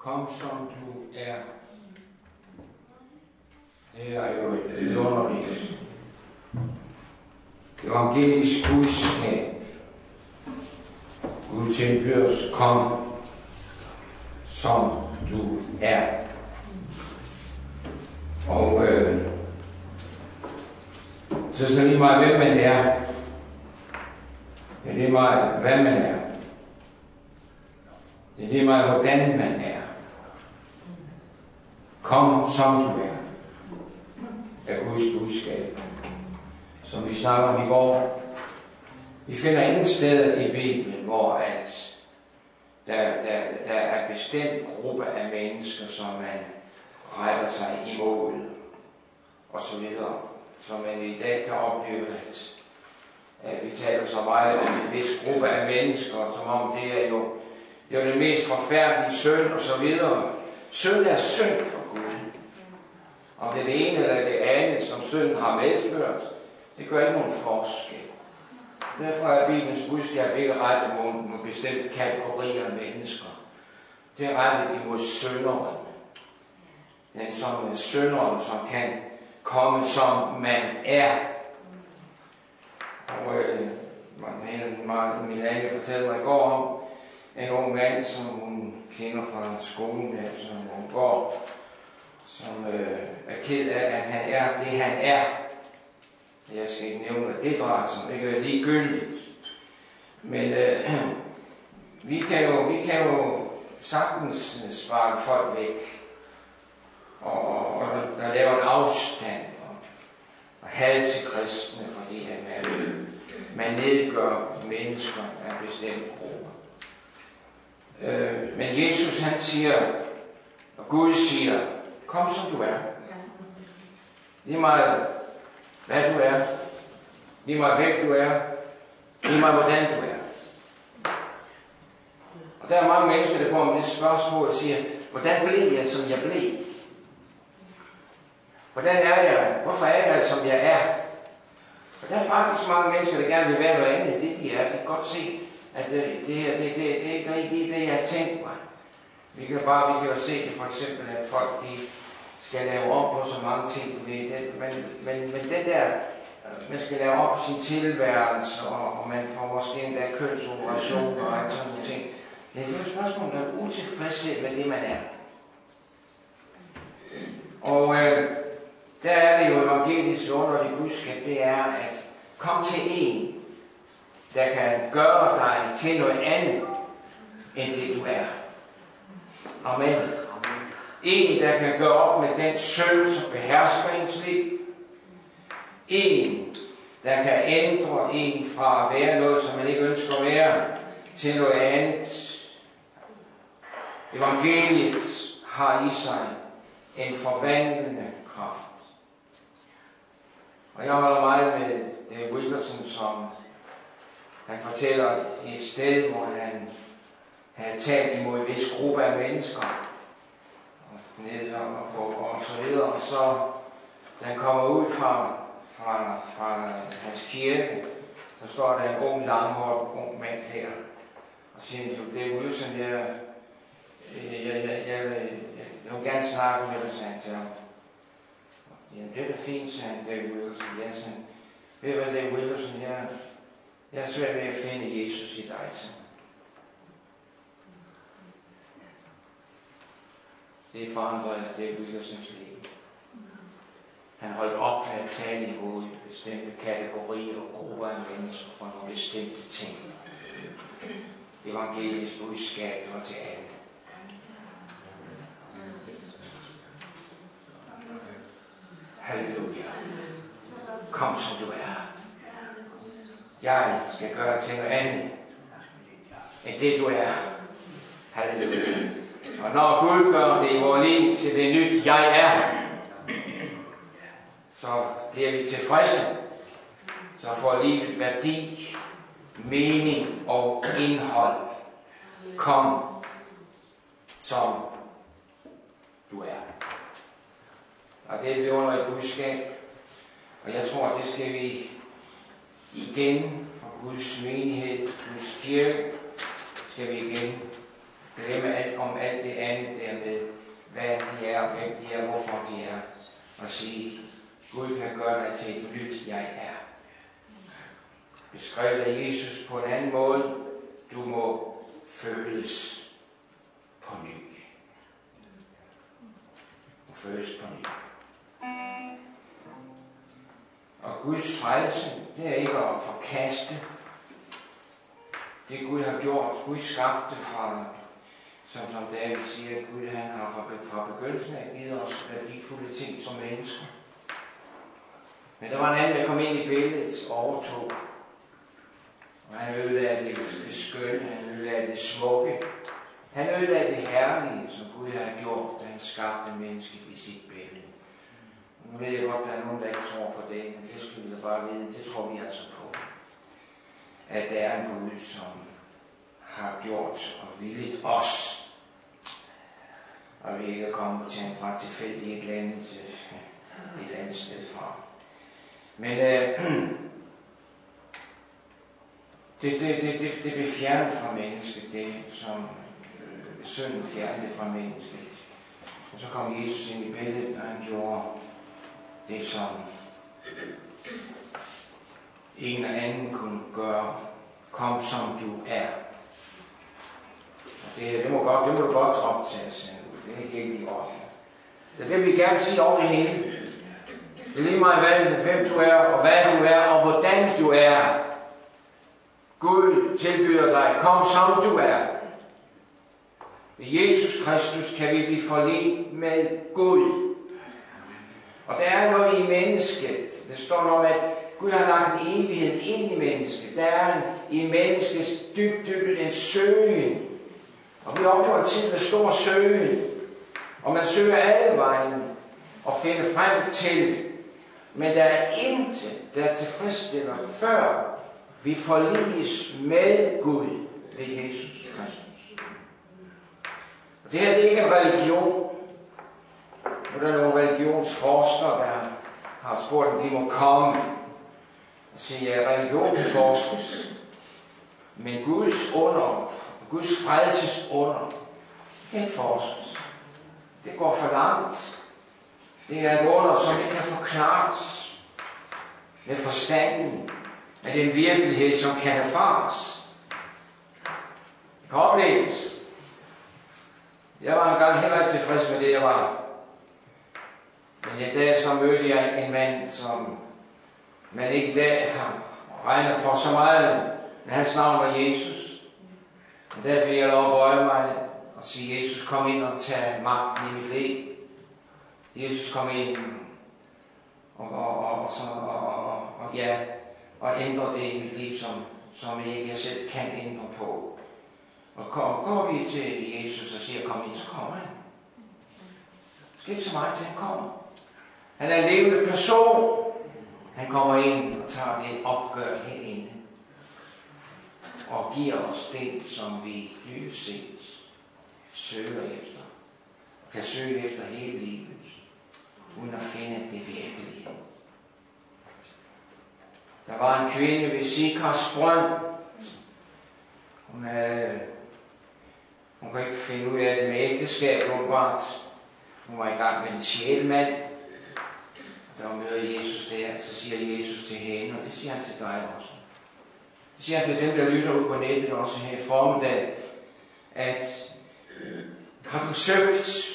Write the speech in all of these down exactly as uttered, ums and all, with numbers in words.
Kom som du er. Det er jo et vidunderligt evangelisk budskab. Gud tilbyder os, kom som du er. Og øh, så er det lige meget, hvem man er. Det er lige meget, hvad man er. Det er lige meget, hvordan man er. Kom som du er. Er Guds budskab, som vi snakker om i går. Vi finder ingen steder i Bibelen, hvor at der, der, der er bestemt gruppe af mennesker, som man retter sig imod, og så videre. Så man i dag kan opleve, at, at vi taler så meget om en vis gruppe af mennesker, som om det er jo, det er jo den mest forfærdelige synd, og så videre. Synd er synd for Gud. Om det er det ene eller det andet, som synden har medført, det gør ikke nogen forskel. Derfor er Bibelens budskab ikke rettet mod, mod bestemte kategorier af mennesker. Det er rettet imod synderen. Den som er synderen, som kan komme som man er. Og øh, Milane fortalte mig i går om en ung mand, som hun kender fra skolen, som hun går, som øh, er ked af, at han er det, han er. Jeg skal ikke nævne, hvad det drejer sig om. Det kan være ligegyldigt. Men øh, vi, kan jo, vi kan jo sagtens sparke folk væk. Og, og, og der laver en afstand og, og had til kristne, fordi at man, man nedgør mennesker af bestemte grupper. Øh, men Jesus han siger, og Gud siger, kom som du er. Lige meget hvad du er. Lige meget hvem du er. Lige meget hvordan du er. Og der er mange mennesker, der kommer med det spørgsmål og siger, hvordan blev jeg, som jeg blev? Hvordan er jeg? Hvorfor er jeg, som jeg er? Og der er faktisk mange mennesker, der gerne vil være noget andet end det, de er. De kan godt se, at det, det her, det, det, det er ikke det, jeg har tænkt mig. Vi kan bare, vi kan jo se det for eksempel, at folk, de skal lave om på så mange ting, du ved. Men, men, men det der, man skal lave om på sin tilværelse, og, og man får måske endda kønsoperationer og sådan nogle ting. Det er jo et spørgsmål, der er utilfredshed med det, man er. Og øh, der er det jo evangelisk underligt budskab, det er at kom til en, der kan gøre dig til noget andet, end det du er. Amen. En, der kan gøre op med den synd, som behersker ens liv. En, der kan ændre en fra at være noget, som man ikke ønsker at være, til noget andet. Evangeliet har i sig en forvandlende kraft. Og jeg holder meget med Dave Wilkerson, som han fortæller et sted, hvor han havde talt imod en vis gruppe af mennesker. Nede og, og, og så videre, og så da han kommer ud fra, fra, fra hans kirke, så står der en ung, langhåret, ung mand der, og siger, det er Wilson, jeg, jeg, jeg, jeg, jeg, jeg, jeg vil gerne snakke med dig, sagde han til ham. Jamen, det er da fint, sagde han, David Wilson. Ja, sagde han, ved du hvad, David Wilson, jeg, jeg er svært ved at finde Jesus i dig, sagde han. Det forandrede David Wilkersons liv. Han holdt op med at tale imod bestemte kategorier og grupper af mennesker for nogle bestemte ting. Evangelisk budskab var til alle. Halleluja. Kom som du er. Jeg skal gøre dig til noget andet end det du er. Halleluja. Og når Gud gør det i vores liv til det nyt, jeg er, så bliver vi tilfredse. Så får livet værdi, mening og indhold. Kom som du er. Og det er et vidunderligt budskab. Og jeg tror, det skal vi igen fra Guds menighed, Guds kirke, skal vi igen glemme alt om alt det andet der er, hvem de er, hvorfor de er. Og sige, Gud kan gøre dig til et nyt jeg er. Beskrevet af Jesus på en anden måde. Du må føles på ny. Du føles på ny. Og Guds frelse, det er ikke at forkaste det Gud har gjort. Gud skabte fra, som, som David siger, Gud han har fra, fra begyndelsen af givet os værdifulde ting som mennesker. Men der var en anden, der kom ind i billedet og overtog. Og han ødelagde det, det skønne, han ødelagde det smukke. Han ødelagde det herlige, som Gud har gjort, da han skabte mennesket i sit billede. Nu ved jeg godt, at der er nogen, der ikke tror på det, men det skal vi da bare vide. Det tror vi altså på. At der er en Gud, som har gjort og villigt os. Og vi ikke er kommet til en fra tilfældig et eller andet, et eller andet sted fra. Men øh, det, det, det, det, det blev fjernet fra mennesket, det som øh, synden fjernede fra mennesket. Og så kom Jesus ind i billedet, og han gjorde det, som en eller anden kunne gøre. Kom som du er. Og det, det, må, godt, det må du godt optage, sagde du. Det er helt i orden. Det er det, vi gerne sige over det hele. Det er lige meget, hvad, hvem du er, og hvad du er, og hvordan du er. Gud tilbyder dig, kom som du er. Ved Jesus Kristus kan vi blive forledt med Gud. Og der er noget i mennesket. Det står om, at Gud har lagt en evighed ind i mennesket. Der er en, i menneskets dybt, dybt en søgen. Og vi oplever en tid med stor søgen. Og man søger alle vejen og finder frem til. Men der er intet, der tilfredsstiller, før vi forliges med Gud ved Jesus Kristus. Og det her det er ikke en religion. Nu er der nogle religionsforskere, der har spurgt, om de må komme og sige, at religion kan forskes. Men Guds under, Guds frelses under, det kan ikke forskes. Det går for langt. Det er et under, som ikke kan forklares med forstanden af den virkelighed, som kan erfares. Det kan opleves. Jeg var engang heller ikke tilfreds med det, jeg var. Men i dag så mødte jeg en mand, som man ikke i dag har regnet for så meget, men hans navn var Jesus. Og derfor fik jeg lov at bøje mig og sige, Jesus kom ind og tage magten i mit liv. Jesus kom ind og, og, og, og, og, og, og, ja, og ændre det i mit liv, som, som jeg ikke selv kan ændre på. Og går, går vi til Jesus og siger, kom ind, så kommer han. Det skal ikke så meget til, han kommer. Han er en levende person. Han kommer ind og tager det opgør herinde. Og giver os det, som vi dybest set søger efter. Og kan søge efter hele livet. Uden at finde det virkelige. Der var en kvinde ved Sikars brønd. Hun havde... Hun kunne ikke finde ud af det med ægteskab, åbenbart. Hun var i gang med en sjælmand. Der møder Jesus der, så siger Jesus til hende, og det siger han til dig også. Det siger han til dem, der lytter ud på nettet også her i formiddag, at har du søgt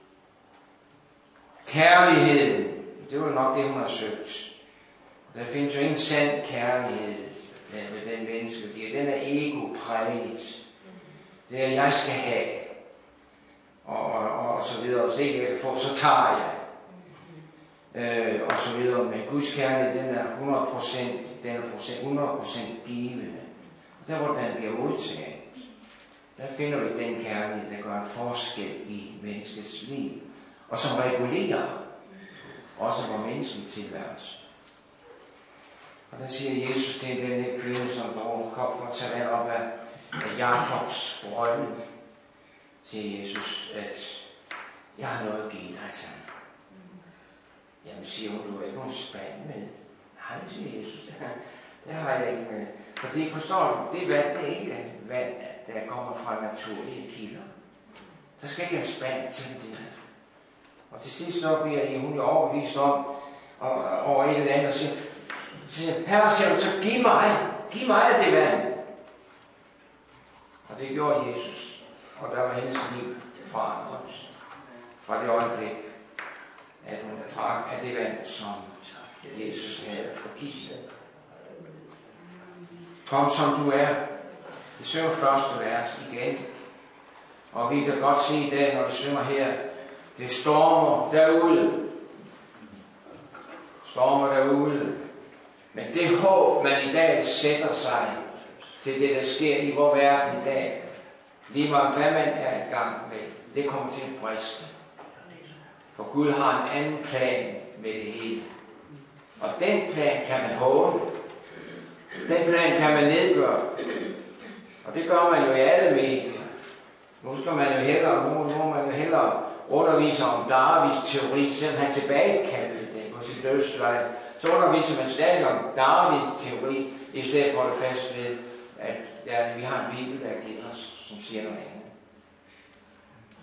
kærligheden? Det var nok det, hun har søgt. Der findes jo ingen sand kærlighed ved den menneske. Den er ego-præget. Det er, jeg skal have. Og, og, og så videre. Og så ikke jeg kan få, så tager jeg. Øh, og så videre. Men Guds kærlighed, den er hundrede procent, den er hundrede procent givende. Og der, hvor den bliver modtaget, der finder vi den kærlighed, der gør en forskel i menneskets liv. Og som regulerer også vores menneskelige tilværelse. Og der siger Jesus til den her kvinde, som drog kom for at tage vand op af, af Jakobs brønd, siger Jesus, at jeg har noget at give dig, sådan. Jamen siger hun, du har ikke nogen spand med. Nej, siger Jesus, det har jeg ikke med. Fordi forstår du, det vand, det er ikke vand, der kommer fra naturlige kilder. Der skal ikke en spand til det. Og til sidst så bliver hun jo overbevist om, og, over et eller andet, og siger, siger Herre, siger hun, så giv mig, giv mig det vand. Og det gjorde Jesus, og der var hendes liv forandret fra det øjeblik, at hun drak af det vand, som Jesus havde at give. Kom som du er. Vi synger første vers igen. Og vi kan godt se i dag, når vi synger her, det stormer derude. Stormer derude. Men det håb, man i dag sætter sig til det, der sker i vores verden i dag, lige meget hvad man er i gang med, det kommer til at briste. For Gud har en anden plan med det hele. Og den plan kan man håbe. Den plan kan man nedgøre. Og det gør man jo i alle medier. Nu skal man jo hellere, nu, nu man jo hellere undervise om Darwins teori, selvom han tilbagekaldte det på sit dødsleje. Så underviser man stadig om Darwins teori, i stedet for at holde fast ved, at ja, vi har en bibel, der giver os, som siger noget andet.